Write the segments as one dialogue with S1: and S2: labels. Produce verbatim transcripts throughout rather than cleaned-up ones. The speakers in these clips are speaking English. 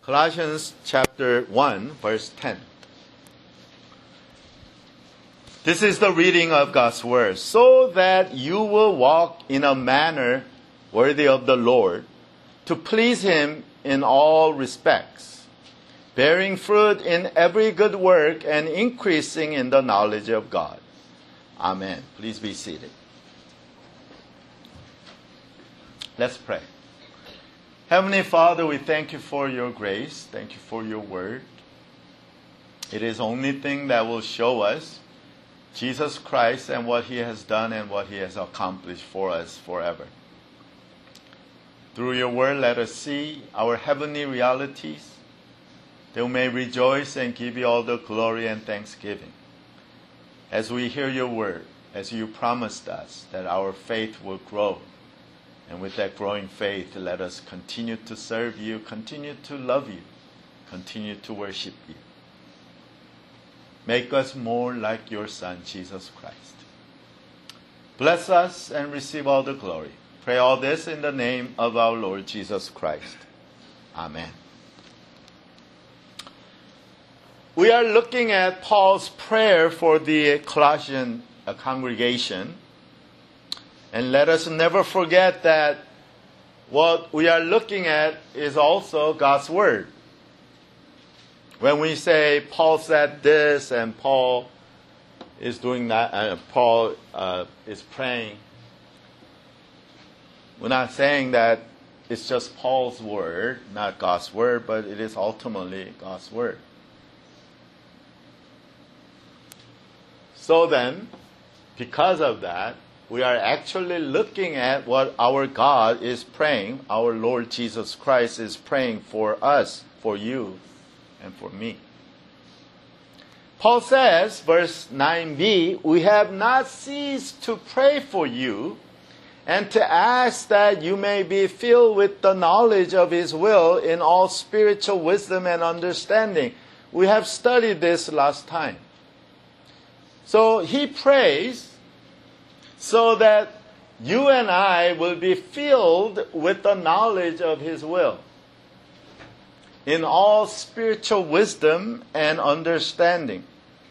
S1: Colossians chapter one, verse ten. This is the reading of God's word. So that you will walk in a manner worthy of the Lord, to please Him in all respects, bearing fruit in every good work and increasing in the knowledge of God. Amen. Please be seated. Let's pray. Heavenly Father, we thank you for your grace. Thank you for your word. It is the only thing that will show us Jesus Christ and what He has done and what He has accomplished for us forever. Through your word, let us see our heavenly realities, that we may rejoice and give you all the glory and thanksgiving. As we hear your word, as you promised us, that our faith will grow. And with that growing faith, let us continue to serve you, continue to love you, continue to worship you. Make us more like your Son, Jesus Christ. Bless us and receive all the glory. Pray all this in the name of our Lord Jesus Christ. Amen. We are looking at Paul's prayer for the Colossian congregation. And let us never forget that what we are looking at is also God's Word. When we say Paul said this and Paul is doing that, uh, Paul uh, is praying, we're not saying that it's just Paul's word, not God's word, but it is ultimately God's word. So then, because of that, we are actually looking at what our God is praying, our Lord Jesus Christ is praying for us, for you, and for me. Paul says, verse nine b, we have not ceased to pray for you and to ask that you may be filled with the knowledge of His will in all spiritual wisdom and understanding. We have studied this last time. So he prays so that you and I will be filled with the knowledge of His will in all spiritual wisdom and understanding.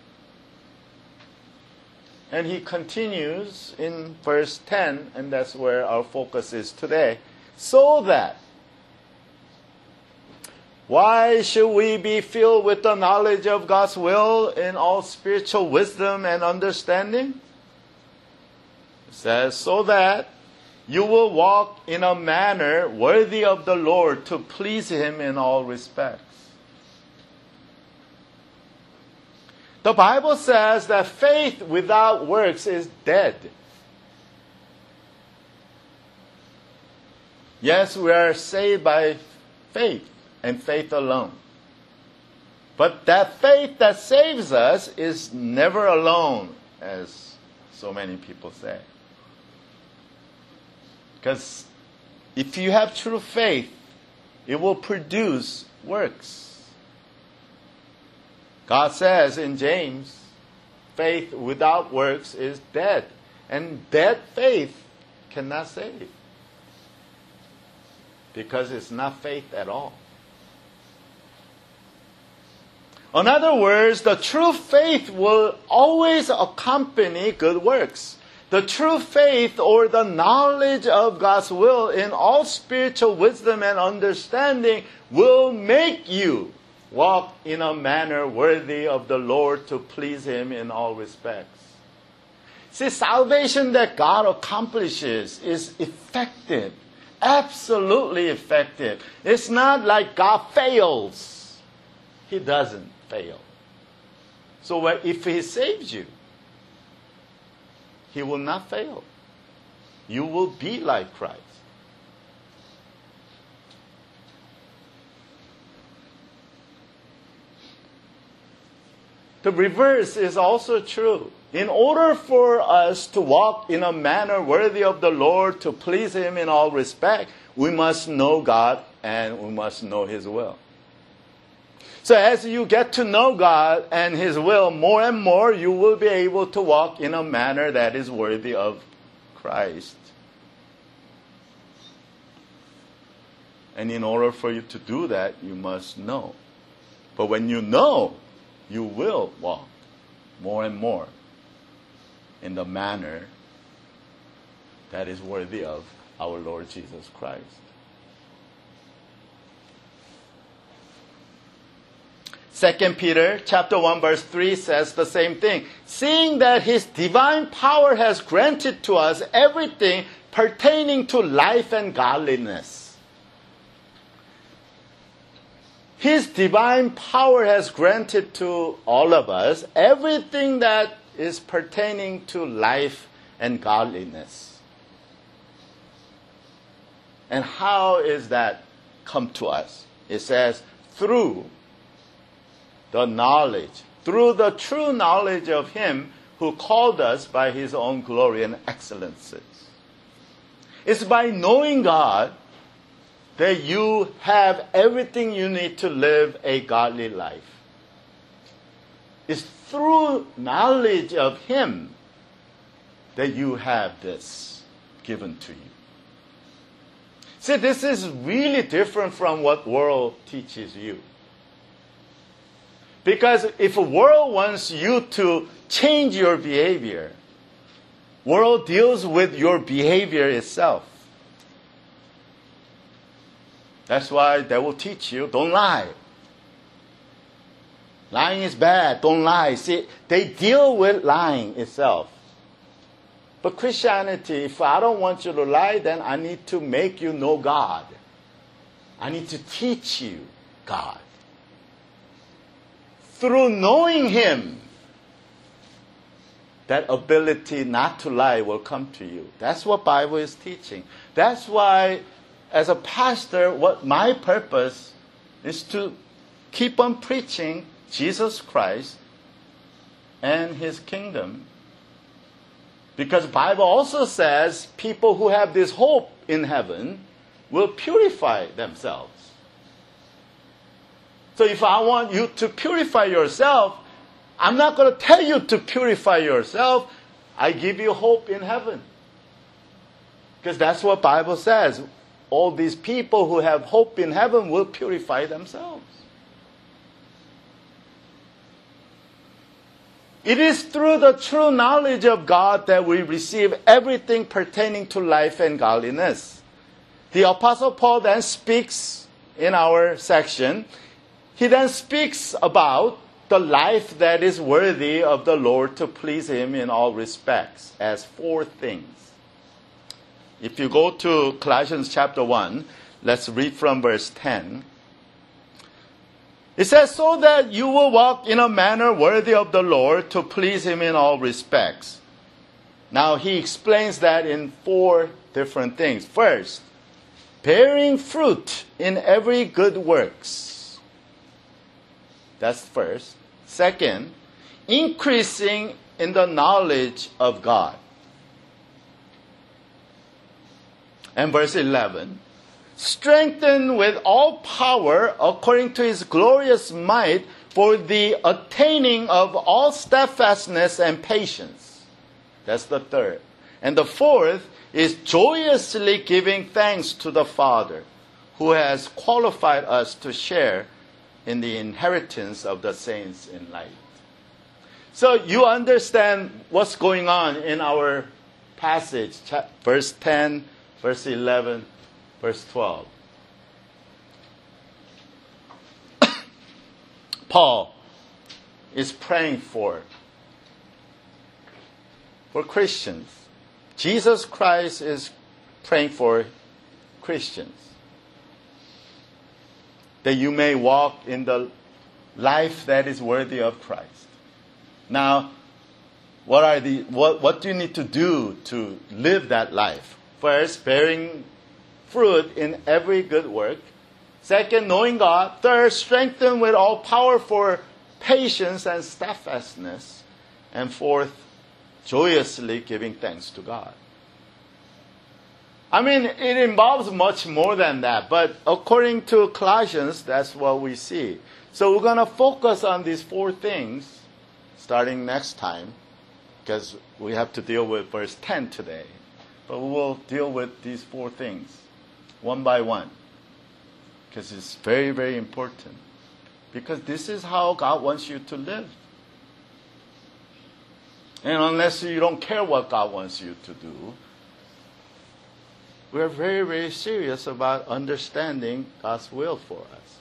S1: And he continues in verse ten, and that's where our focus is today. So that, why should we be filled with the knowledge of God's will in all spiritual wisdom and understanding? It says, so that you will walk in a manner worthy of the Lord to please Him in all respects. The Bible says that faith without works is dead. Yes, we are saved by faith and faith alone. But that faith that saves us is never alone, as so many people say. Because if you have true faith, it will produce works. God says in James, faith without works is dead. And dead faith cannot save. Because it's not faith at all. In other words, the true faith will always accompany good works. The true faith or the knowledge of God's will in all spiritual wisdom and understanding will make you walk in a manner worthy of the Lord to please Him in all respects. See, salvation that God accomplishes is effective, absolutely effective. It's not like God fails. He doesn't fail. So if He saves you, He will not fail. You will be like Christ. The reverse is also true. In order for us to walk in a manner worthy of the Lord, to please Him in all respect, we must know God and we must know His will. So as you get to know God and His will more and more, you will be able to walk in a manner that is worthy of Christ. And in order for you to do that, you must know. But when you know, you will walk more and more in the manner that is worthy of our Lord Jesus Christ. Second Peter chapter one verse three says the same thing. Seeing that His divine power has granted to us everything pertaining to life and godliness. His divine power has granted to all of us everything that is pertaining to life and godliness. And how is that come to us? It says, through the knowledge, through the true knowledge of Him who called us by His own glory and excellences. It's by knowing God that you have everything you need to live a godly life. It's through knowledge of Him that you have this given to you. See, this is really different from what world teaches you. Because if a world wants you to change your behavior, world deals with your behavior itself. That's why they will teach you, don't lie. Lying is bad, don't lie. See, they deal with lying itself. But Christianity, if I don't want you to lie, then I need to make you know God. I need to teach you God. Through knowing Him, that ability not to lie will come to you. That's what Bible is teaching. That's why, as a pastor, what my purpose is to keep on preaching Jesus Christ and His kingdom. Because the Bible also says people who have this hope in heaven will purify themselves. So if I want you to purify yourself, I'm not going to tell you to purify yourself. I give you hope in heaven. Because that's what the Bible says. All these people who have hope in heaven will purify themselves. It is through the true knowledge of God that we receive everything pertaining to life and godliness. The Apostle Paul then speaks in our section. He then speaks about the life that is worthy of the Lord to please Him in all respects as four things. If you go to Colossians chapter one, let's read from verse ten. It says, so that you will walk in a manner worthy of the Lord to please Him in all respects. Now he explains that in four different things. First, bearing fruit in every good works. That's first. Second, increasing in the knowledge of God. And verse eleven, strengthened with all power according to His glorious might for the attaining of all steadfastness and patience. That's the third. And the fourth is joyously giving thanks to the Father who has qualified us to share in the inheritance of the saints in light. So you understand what's going on in our passage, verse ten, verse eleven, verse twelve. Paul is praying for, for Christians. Jesus Christ is praying for Christians. That you may walk in the life that is worthy of Christ. Now, what are the what, what do you need to do to live that life? First, bearing fruit in every good work. Second, knowing God. Third, strengthened with all power for patience and steadfastness. And fourth, joyously giving thanks to God. I mean, it involves much more than that, but according to Colossians, that's what we see. So we're going to focus on these four things starting next time, because we have to deal with verse ten today. But we will deal with these four things one by one. Because it's very, very important. Because this is how God wants you to live. And unless you don't care what God wants you to do, we're very, very serious about understanding God's will for us.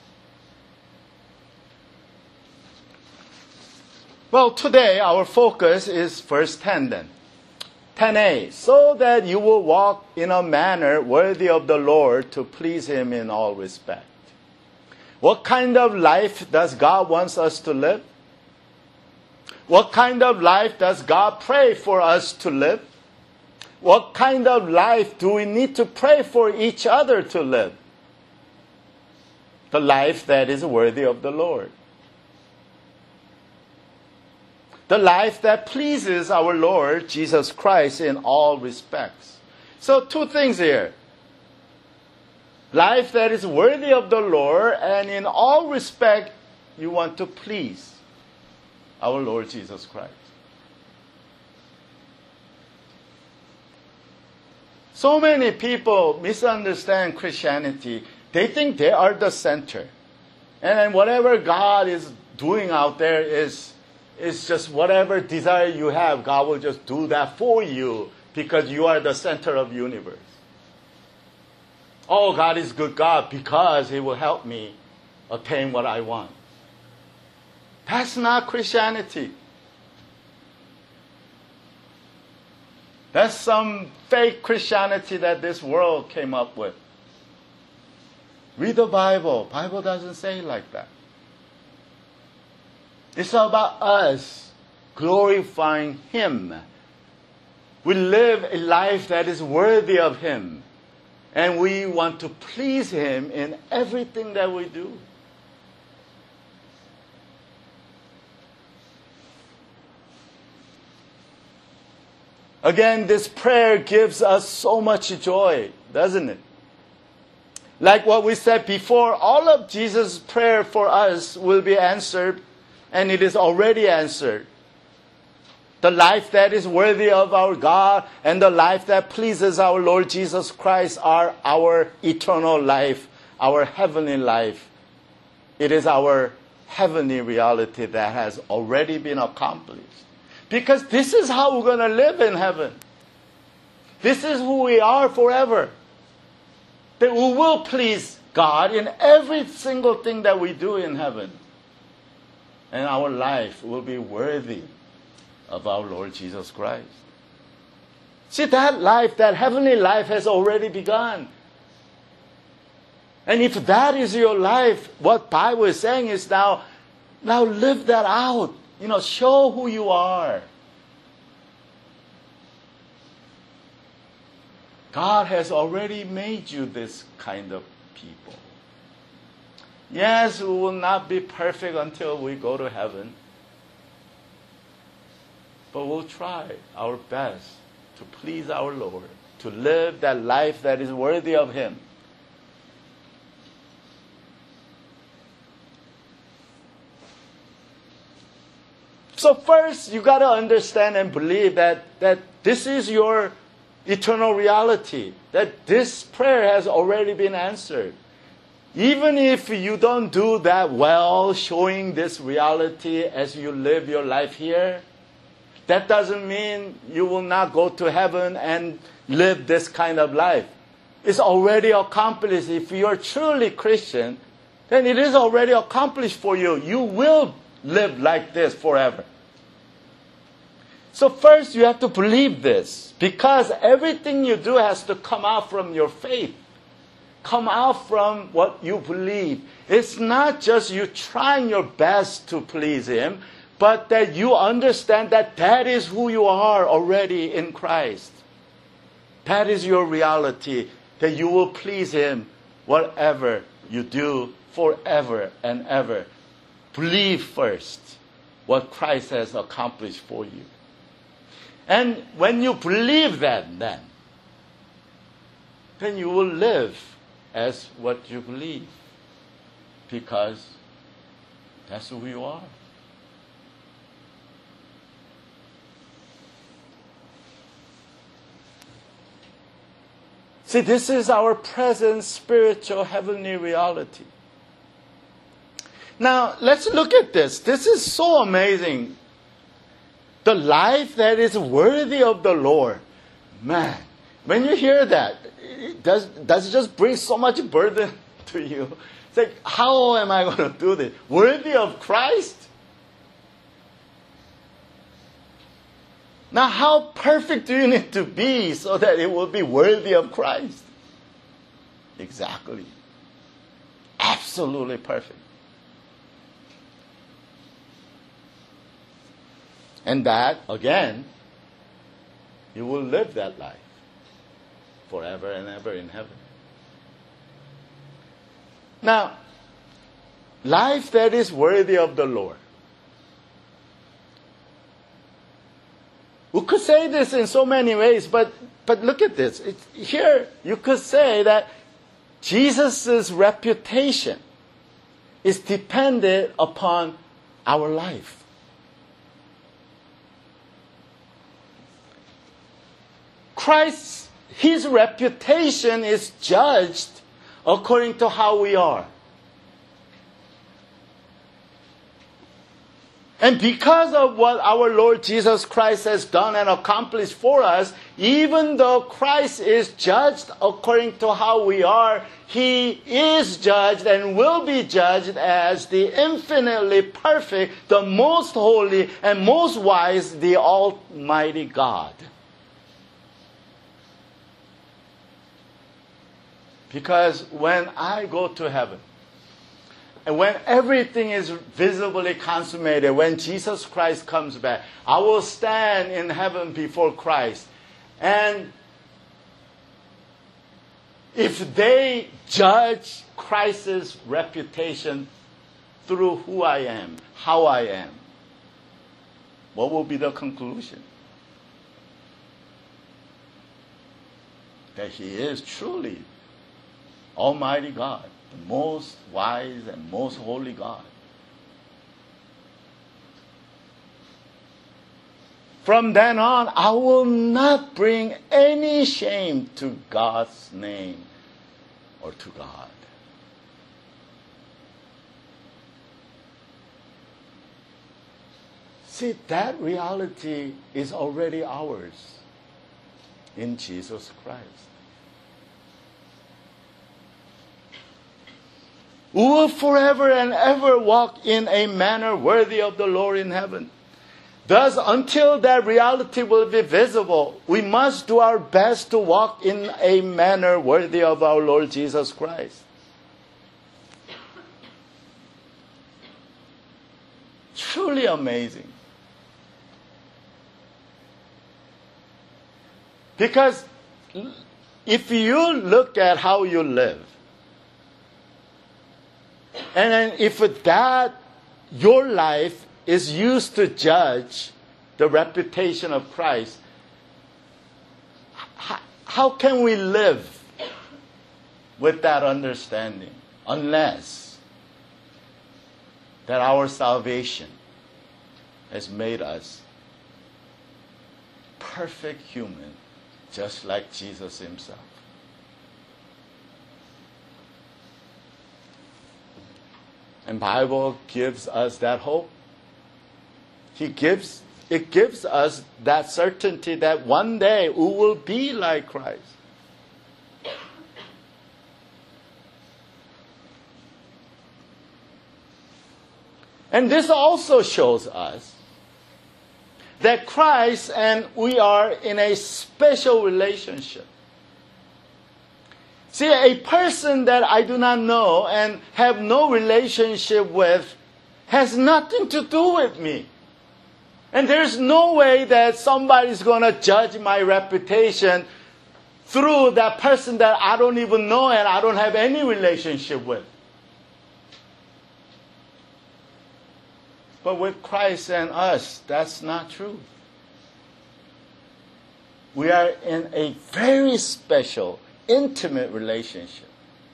S1: Well, today our focus is verse ten then. ten a. So that you will walk in a manner worthy of the Lord to please Him in all respect. What kind of life does God want us to live? What kind of life does God pray for us to live? What kind of life do we need to pray for each other to live? The life that is worthy of the Lord. The life that pleases our Lord Jesus Christ in all respects. So two things here. Life that is worthy of the Lord, and in all respect, you want to please our Lord Jesus Christ. So many people misunderstand Christianity. They think they are the center. And whatever God is doing out there is, is just whatever desire you have, God will just do that for you because you are the center of the universe. Oh, God is good God because He will help me attain what I want. That's not Christianity. That's some fake Christianity that this world came up with. Read the Bible. The Bible doesn't say it like that. It's about us glorifying Him. We live a life that is worthy of Him. And we want to please Him in everything that we do. Again, this prayer gives us so much joy, doesn't it? Like what we said before, all of Jesus' prayer for us will be answered, and it is already answered. The life that is worthy of our God and the life that pleases our Lord Jesus Christ are our eternal life, our heavenly life. It is our heavenly reality that has already been accomplished. Because this is how we're going to live in heaven. This is who we are forever. That we will please God in every single thing that we do in heaven. And our life will be worthy of our Lord Jesus Christ. See, that life, that heavenly life has already begun. And if that is your life, what Bible is saying is now, now live that out. You know, show who you are. God has already made you this kind of people. Yes, we will not be perfect until we go to heaven. But we'll try our best to please our Lord, to live that life that is worthy of Him. So first, you got to understand and believe that, that this is your eternal reality, that this prayer has already been answered. Even if you don't do that well, showing this reality as you live your life here, that doesn't mean you will not go to heaven and live this kind of life. It's already accomplished. If you're truly Christian, then it is already accomplished for you. You will live like this forever. So first you have to believe this, because everything you do has to come out from your faith. Come out from what you believe. It's not just you trying your best to please Him, but that you understand that that is who you are already in Christ. That is your reality, that you will please Him whatever you do forever and ever. Believe first what Christ has accomplished for you. And when you believe that, then, then you will live as what you believe, because that's who you are. See, this is our present spiritual heavenly reality. Now, let's look at this. This is so amazing. The life that is worthy of the Lord. Man, when you hear that, it does, does it just bring so much burden to you? It's like, how am I going to do this? Worthy of Christ? Now, how perfect do you need to be so that it will be worthy of Christ? Exactly. Absolutely perfect. And that, again, you will live that life forever and ever in heaven. Now, life that is worthy of the Lord. We could say this in so many ways, but, but look at this. It, here, you could say that Jesus' reputation is dependent upon our life. Christ's, his reputation is judged according to how we are. And because of what our Lord Jesus Christ has done and accomplished for us, even though Christ is judged according to how we are, He is judged and will be judged as the infinitely perfect, the most holy, and most wise, the Almighty God. Because when I go to heaven, and when everything is visibly consummated, when Jesus Christ comes back, I will stand in heaven before Christ. And if they judge Christ's reputation through who I am, how I am, what will be the conclusion? That He is truly Almighty God, the most wise and most holy God. From then on, I will not bring any shame to God's name or to God. See, that reality is already ours in Jesus Christ. We will forever and ever walk in a manner worthy of the Lord in heaven. Thus, until that reality will be visible, we must do our best to walk in a manner worthy of our Lord Jesus Christ. Truly amazing. Because if you look at how you live, and then if that, your life is used to judge the reputation of Christ, how, how can we live with that understanding unless that our salvation has made us perfect human, just like Jesus Himself? And Bible gives us that hope. He gives, it gives us that certainty that one day we will be like Christ. And this also shows us that Christ and we are in a special relationship. See, a person that I do not know and have no relationship with has nothing to do with me. And there's no way that somebody's going to judge my reputation through that person that I don't even know and I don't have any relationship with. But with Christ and us, that's not true. We are in a very special, intimate relationship.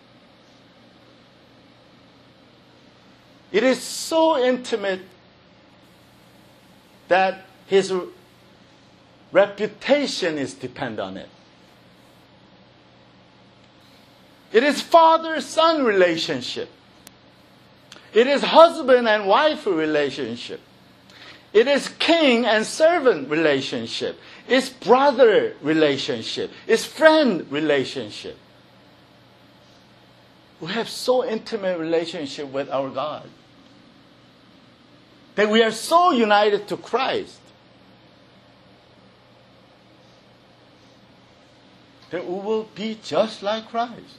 S1: It is so intimate that His reputation is dependent on it. It is father-son relationship. It is husband and wife relationship. It is king and servant relationship. It's brother relationship. It's friend relationship. We have so intimate relationship with our God that we are so united to Christ that we will be just like Christ.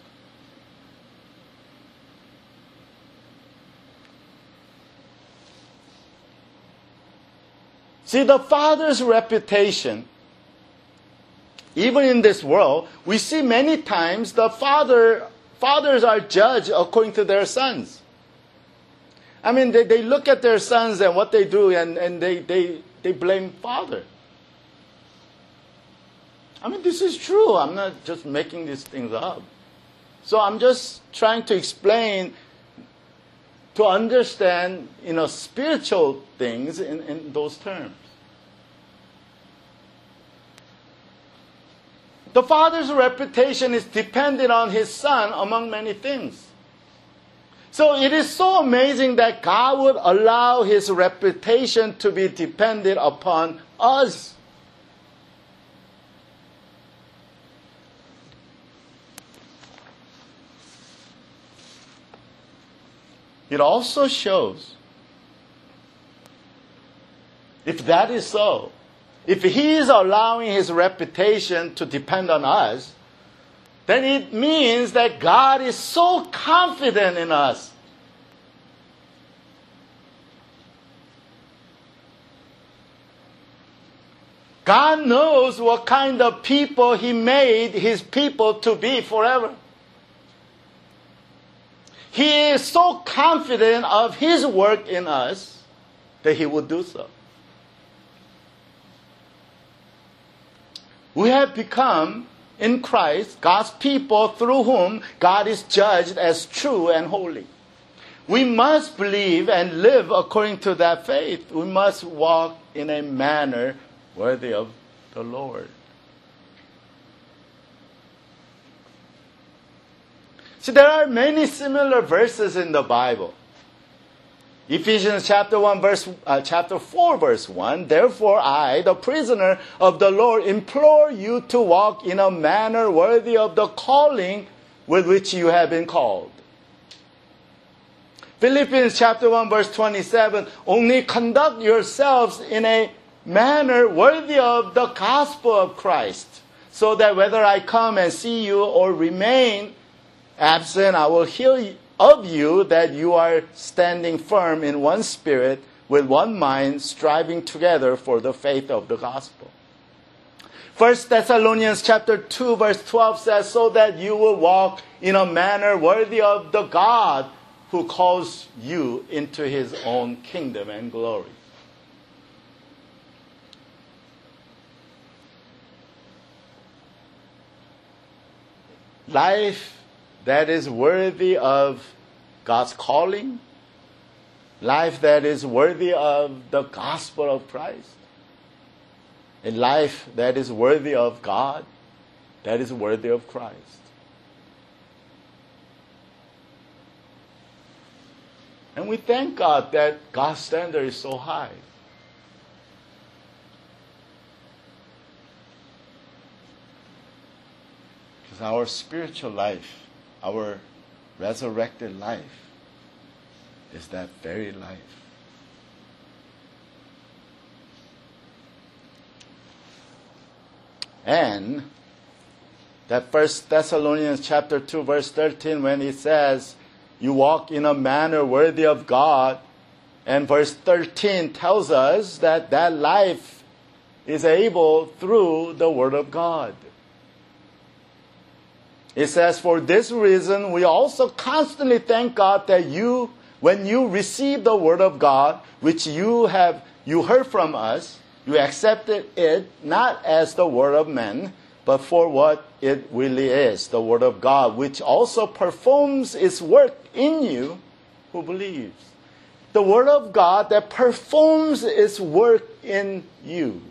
S1: See, the Father's reputation, even in this world, we see many times the father, fathers are judged according to their sons. I mean, they, they look at their sons and what they do, and, and they, they, they blame father. I mean, this is true. I'm not just making these things up. So I'm just trying to explain, to understand, you know, spiritual things in, in those terms. The father's reputation is dependent on his son among many things. So it is so amazing that God would allow his reputation to be dependent upon us. It also shows, if that is so, if he is allowing his reputation to depend on us, then it means that God is so confident in us. God knows what kind of people he made his people to be forever. He is so confident of his work in us that he will do so. We have become, in Christ, God's people through whom God is judged as true and holy. We must believe and live according to that faith. We must walk in a manner worthy of the Lord. See, there are many similar verses in the Bible. Ephesians chapter one, verse uh, chapter four, verse one. Therefore, I, the prisoner of the Lord, implore you to walk in a manner worthy of the calling with which you have been called. Philippians chapter one, verse twenty-seven. Only conduct yourselves in a manner worthy of the gospel of Christ, so that whether I come and see you or remain absent, I will hear of you that you are standing firm in one spirit, with one mind, striving together for the faith of the gospel. First Thessalonians chapter two, verse twelve says, so that you will walk in a manner worthy of the God who calls you into his own kingdom and glory. Life that is worthy of God's calling, life that is worthy of the gospel of Christ, a life that is worthy of God, that is worthy of Christ. And we thank God that God's standard is so high. Because our spiritual life, our resurrected life, is that very life. And that First Thessalonians chapter two, verse thirteen, when it says, you walk in a manner worthy of God, and verse thirteen tells us that that life is able through the Word of God. It says, for this reason, we also constantly thank God that you, when you receive the Word of God, which you have, you heard from us, you accepted it not as the word of men, but for what it really is, the Word of God, which also performs its work in you who believes. The Word of God that performs its work in you.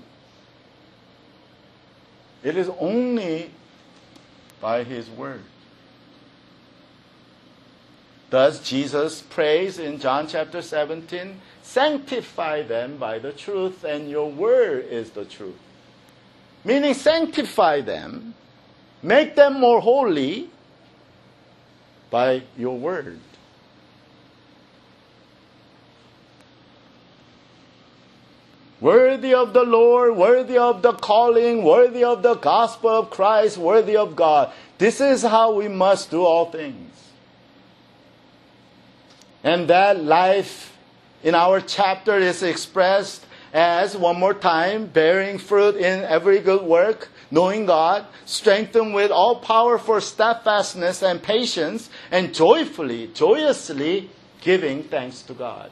S1: It is only by His Word. Thus Jesus prays in John chapter seventeen, sanctify them by the truth, and your word is the truth. Meaning sanctify them, make them more holy by your word. Worthy of the Lord, worthy of the calling, worthy of the gospel of Christ, worthy of God. This is how we must do all things. And that life in our chapter is expressed as, one more time, bearing fruit in every good work, knowing God, strengthened with all power for steadfastness and patience, and joyfully, joyously giving thanks to God.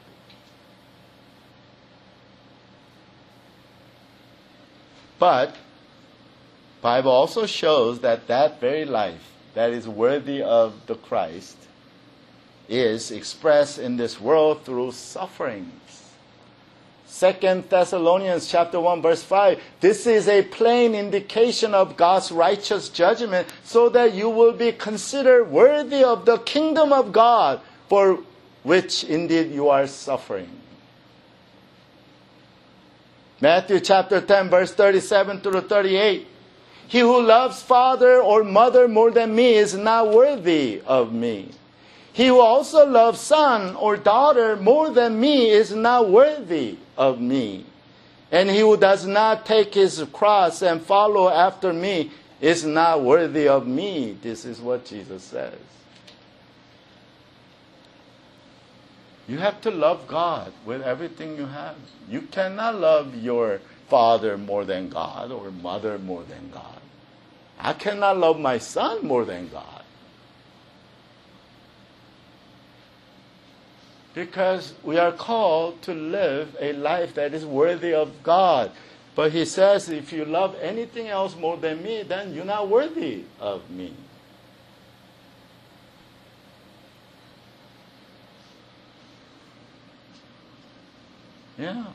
S1: But Bible also shows that that very life that is worthy of the Christ is expressed in this world through sufferings. Second Thessalonians chapter one verse five, this is a plain indication of God's righteous judgment, so that you will be considered worthy of the kingdom of God, for which indeed you are suffering. Matthew chapter ten verse thirty-seven through thirty-eight. He who loves father or mother more than me is not worthy of me. He who also loves son or daughter more than me is not worthy of me. And he who does not take his cross and follow after me is not worthy of me. This is what Jesus says. You have to love God with everything you have. You cannot love your father more than God or mother more than God. I cannot love my son more than God. Because we are called to live a life that is worthy of God. But he says, if you love anything else more than me, then you're not worthy of me. Yeah.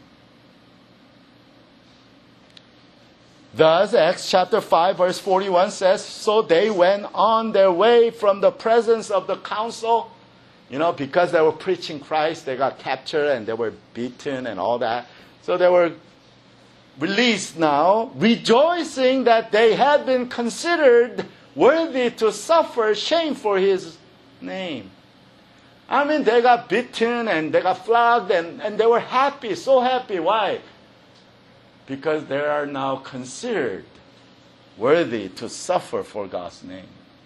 S1: Thus, Acts chapter five, verse forty-one says, so they went on their way from the presence of the council. You know, because they were preaching Christ, they got captured and they were beaten and all that. So they were released now, rejoicing that they had been considered worthy to suffer shame for his name. I mean, they got beaten and they got flogged and, and they were happy, so happy. Why? Because they are now considered worthy to suffer for God's name.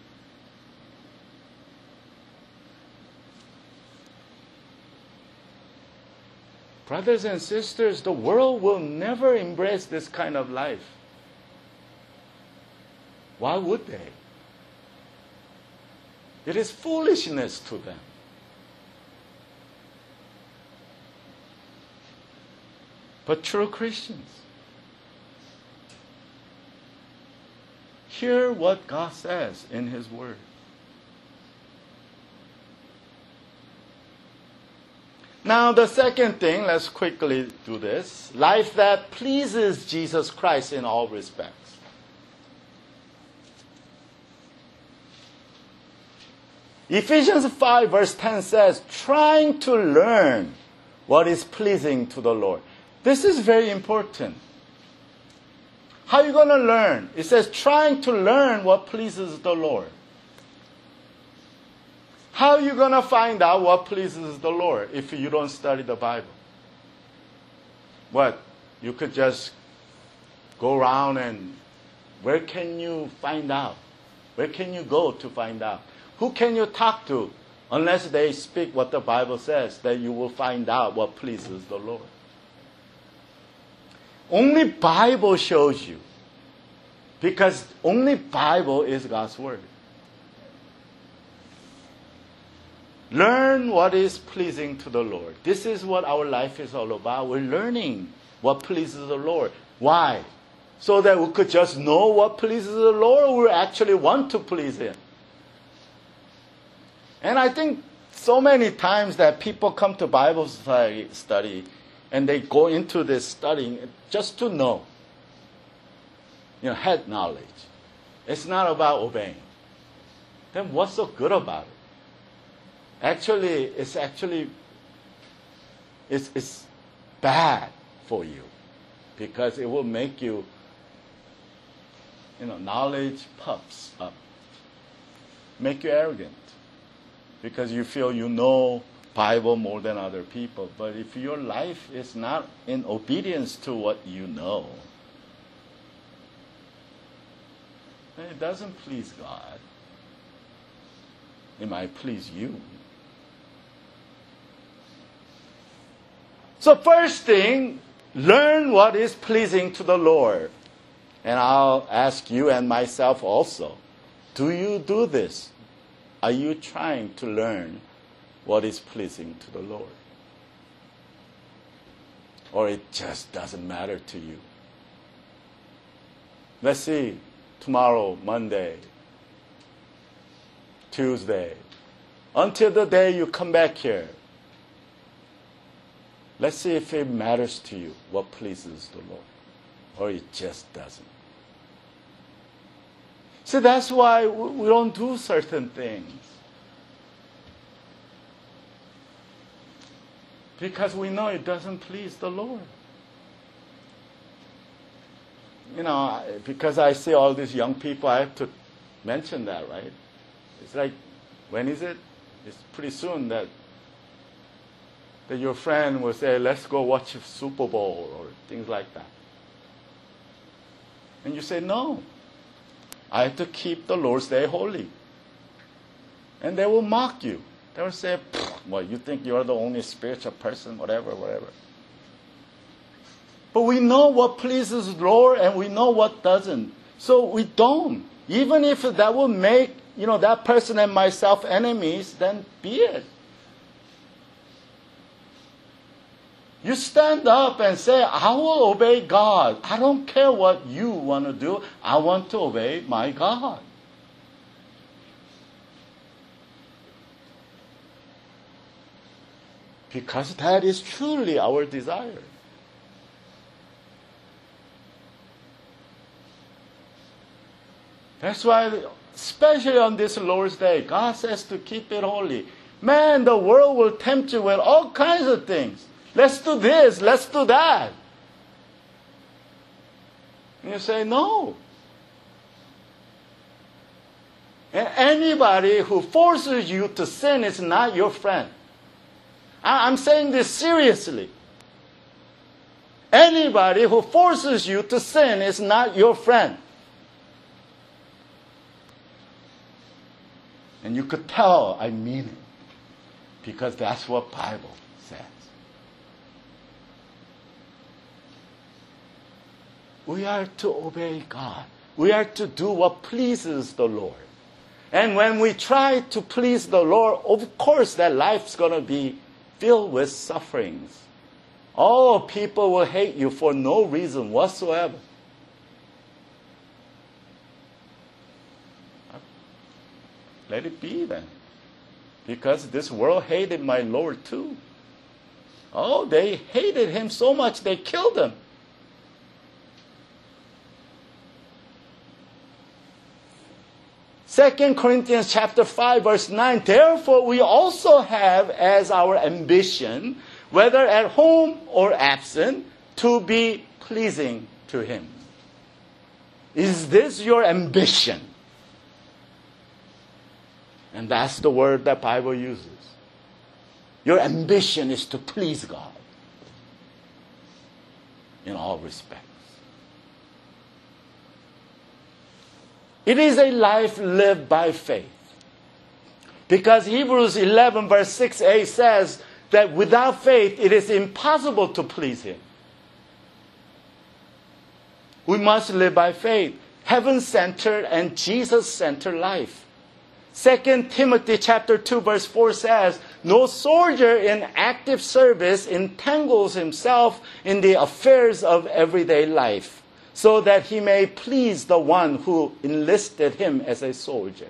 S1: Brothers and sisters, the world will never embrace this kind of life. Why would they? It is foolishness to them. But true Christians, hear what God says in His Word. Now, the second thing, let's quickly do this. Life that pleases Jesus Christ in all respects. Ephesians five verse ten says, trying to learn what is pleasing to the Lord. This is very important. How are you going to learn? It says, trying to learn what pleases the Lord. How are you going to find out what pleases the Lord if you don't study the Bible? What? You could just go around and where can you find out? Where can you go to find out? Who can you talk to? Unless they speak what the Bible says, then you will find out what pleases the Lord. Only Bible shows you. Because only Bible is God's Word. Learn what is pleasing to the Lord. This is what our life is all about. We're learning what pleases the Lord. Why? So that we could just know what pleases the Lord, or we actually want to please Him. And I think so many times that people come to Bible study and they go into this studying just to know. You know, head knowledge. It's not about obeying. Then what's so good about it? actually, it's actually, it's, it's bad for you because it will make you, you know, knowledge puffs up, make you arrogant because you feel you know Bible more than other people. But if your life is not in obedience to what you know, then it doesn't please God. It might please you. So first thing, learn what is pleasing to the Lord. And I'll ask you and myself also, do you do this? Are you trying to learn what is pleasing to the Lord? Or it just doesn't matter to you? Let's see, tomorrow, Monday, Tuesday, until the day you come back here. Let's see if it matters to you what pleases the Lord, or it just doesn't. See, that's why we don't do certain things. Because we know it doesn't please the Lord. You know, because I see all these young people, I have to mention that, right? It's like, when is it? It's pretty soon that, that your friend will say, let's go watch a Super Bowl or things like that. And you say, no. I have to keep the Lord's Day holy. And they will mock you. They will say, well, you think you're the only spiritual person, whatever, whatever. But we know what pleases the Lord and we know what doesn't. So we don't. Even if that will make, you know, that person and myself enemies, then be it. You stand up and say, I will obey God. I don't care what you want to do. I want to obey my God. Because that is truly our desire. That's why, especially on this Lord's Day, God says to keep it holy. Man, the world will tempt you with all kinds of things. Let's do this, let's do that. And you say, no. And anybody who forces you to sin is not your friend. I'm saying this seriously. Anybody who forces you to sin is not your friend. And you could tell I mean it. Because that's what the Bible says. We are to obey God. We are to do what pleases the Lord. And when we try to please the Lord, of course that life's going to be filled with sufferings. All people will hate you for no reason whatsoever. Let it be then. Because this world hated my Lord too. Oh, they hated him so much they killed him. Second Corinthians chapter five verse nine, therefore we also have as our ambition, whether at home or absent, to be pleasing to him. Is this your ambition? And that's the word that the Bible uses. Your ambition is to please God in all respects. It is a life lived by faith. Because Hebrews eleven verse six a says that without faith it is impossible to please him. We must live by faith. Heaven-centered and Jesus-centered life. Second Timothy chapter two verse four says, no soldier in active service entangles himself in the affairs of everyday life, so that he may please the one who enlisted him as a soldier.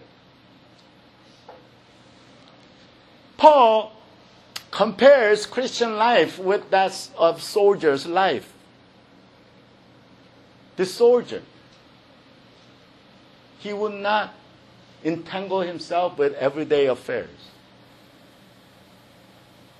S1: Paul compares Christian life with that of soldier's life. The soldier, he would not entangle himself with everyday affairs.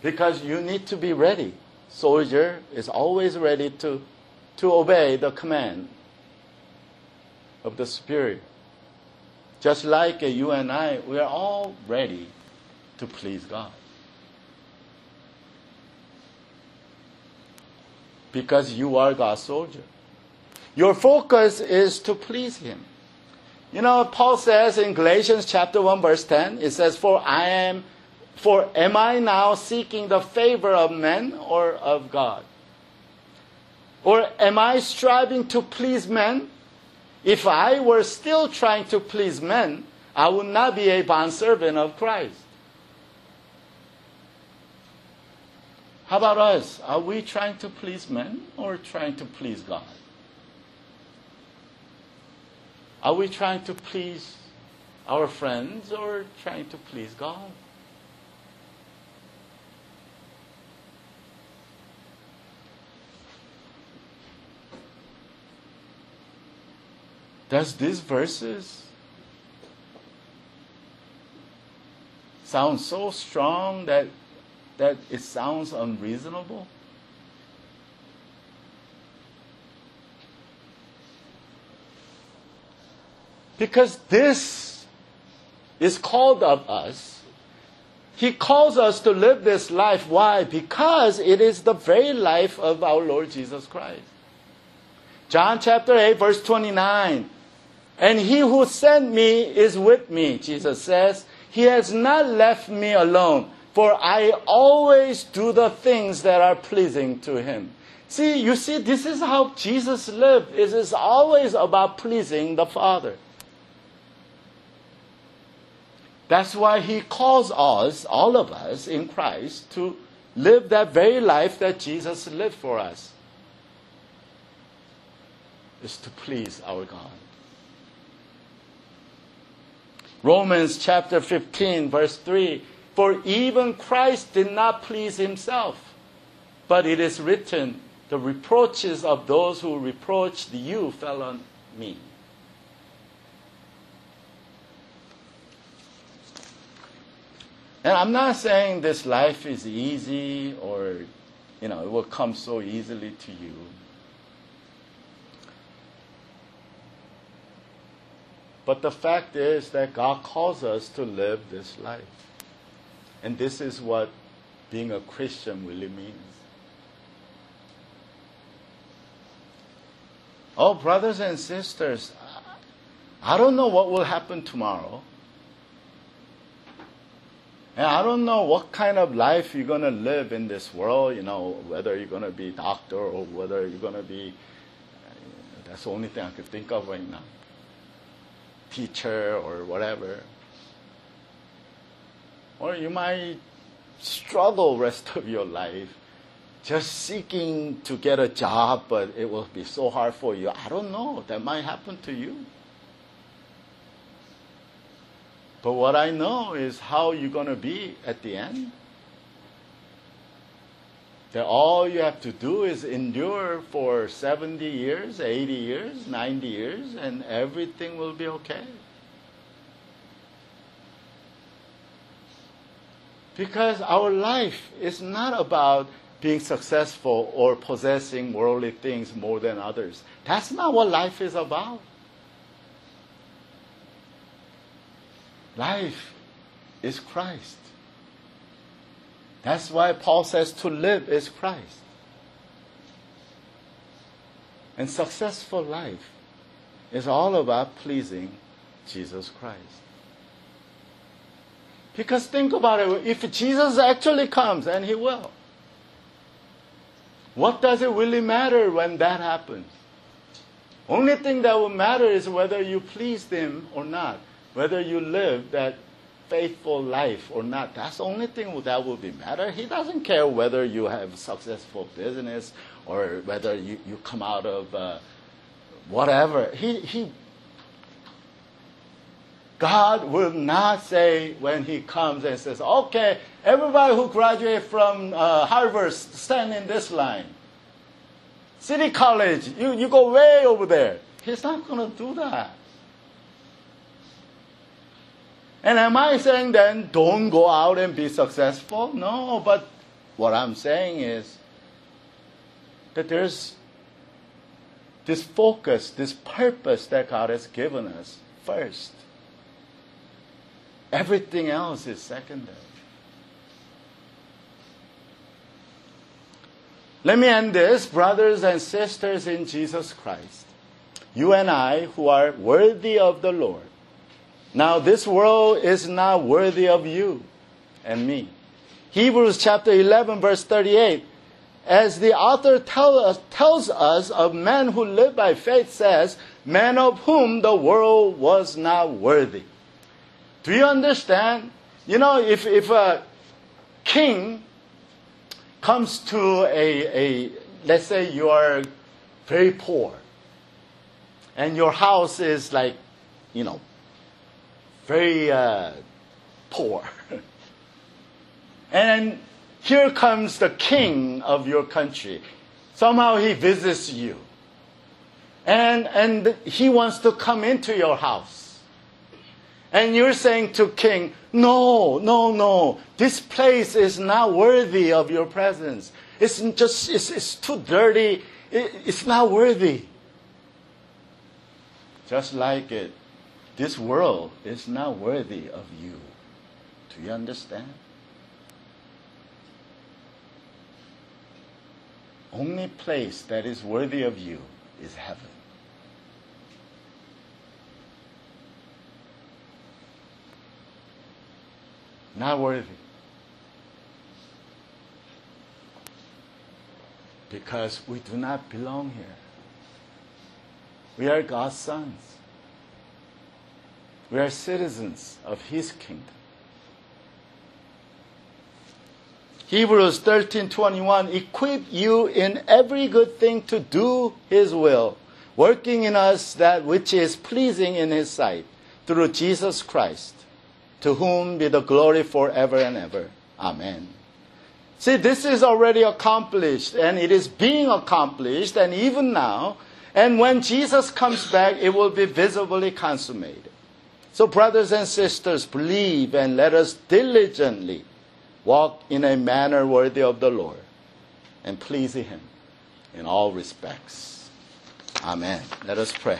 S1: Because you need to be ready. Soldier is always ready to, to obey the command of the superior. Just like you and I, we are all ready to please God. Because you are God's soldier. Your focus is to please Him. You know, Paul says in Galatians chapter one, verse ten, it says, For I am, for am I now seeking the favor of men or of God? Or am I striving to please men? If I were still trying to please men, I would not be a bondservant of Christ. How about us? Are we trying to please men or trying to please God? Are we trying to please our friends or trying to please God? Does these verses sound so strong that that it sounds unreasonable? Because this is called of us. He calls us to live this life. Why? Because it is the very life of our Lord Jesus Christ. John chapter eight, verse twenty-nine. And he who sent me is with me, Jesus says. He has not left me alone, for I always do the things that are pleasing to him. See, you see, this is how Jesus lived. It is always about pleasing the Father. That's why he calls us, all of us in Christ, to live that very life that Jesus lived for us. Is to please our God. Romans chapter fifteen, verse three. For even Christ did not please himself, but it is written, the reproaches of those who reproached you fell on me. And I'm not saying this life is easy or, you know, it will come so easily to you. But the fact is that God calls us to live this life. And this is what being a Christian really means. Oh, brothers and sisters, I don't know what will happen tomorrow. And I don't know what kind of life you're going to live in this world, you know, whether you're going to be a doctor or whether you're going to be, that's the only thing I could think of right now. Teacher or whatever. Or you might struggle rest of your life just seeking to get a job, but it will be so hard for you. I don't know. That might happen to you. But what I know is how you're going to be at the end. That all you have to do is endure for seventy years, eighty years, ninety years, and everything will be okay. Because our life is not about being successful or possessing worldly things more than others. That's not what life is about. Life is Christ. That's why Paul says to live is Christ. And successful life is all about pleasing Jesus Christ. Because think about it, if Jesus actually comes, and he will, what does it really matter when that happens? Only thing that will matter is whether you pleased him or not, whether you live that faithful life or not. That's the only thing that will be matter. He doesn't care whether you have successful business or whether you, you come out of uh, whatever. He, he, God will not say when he comes and says, okay, everybody who graduated from uh, Harvard, stand in this line. City College, you, you go way over there. He's not going to do that. And am I saying then don't go out and be successful? No, but what I'm saying is that there's this focus, this purpose that God has given us first. Everything else is secondary. Let me end this, brothers and sisters in Jesus Christ. You and I who are worthy of the Lord. Now this world is not worthy of you and me. Hebrews chapter eleven verse thirty-eight. As the author tell us, tells us of men who live by faith says, men of whom the world was not worthy. Do you understand? You know, if, if a king comes to a, a, let's say you are very poor, and your house is like, you know, very uh, poor. And here comes the king of your country. Somehow he visits you. And, and he wants to come into your house. And you're saying to king, no, no, no. This place is not worthy of your presence. It's just, it's, it's too dirty. It, it's not worthy. Just like it, this world is not worthy of you. Do you understand? Only place that is worthy of you is heaven. Not worthy. Because we do not belong here. We are God's sons. We are citizens of His kingdom. Hebrews thirteen twenty-one, equip you in every good thing to do His will, working in us that which is pleasing in His sight, through Jesus Christ, to whom be the glory forever and ever. Amen. See, this is already accomplished, and it is being accomplished, and even now, and when Jesus comes back, it will be visibly consummated. So, brothers and sisters, believe and let us diligently walk in a manner worthy of the Lord and please Him in all respects. Amen. Let us pray.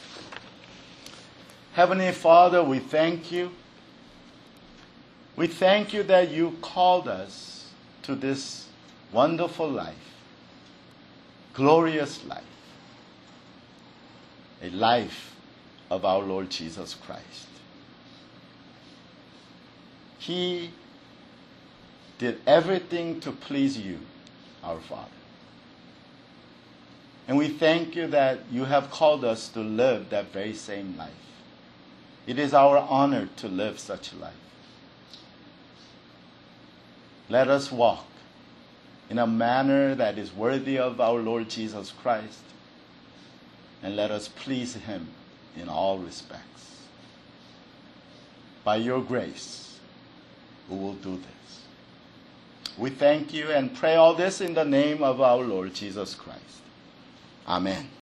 S1: Heavenly Father, we thank you. We thank you that you called us to this wonderful life, glorious life, a life of our Lord Jesus Christ. He did everything to please you, our Father. And we thank you that you have called us to live that very same life. It is our honor to live such a life. Let us walk in a manner that is worthy of our Lord Jesus Christ, and let us please Him in all respects. By your grace, we will do this. We thank you and pray all this in the name of our Lord Jesus Christ. Amen.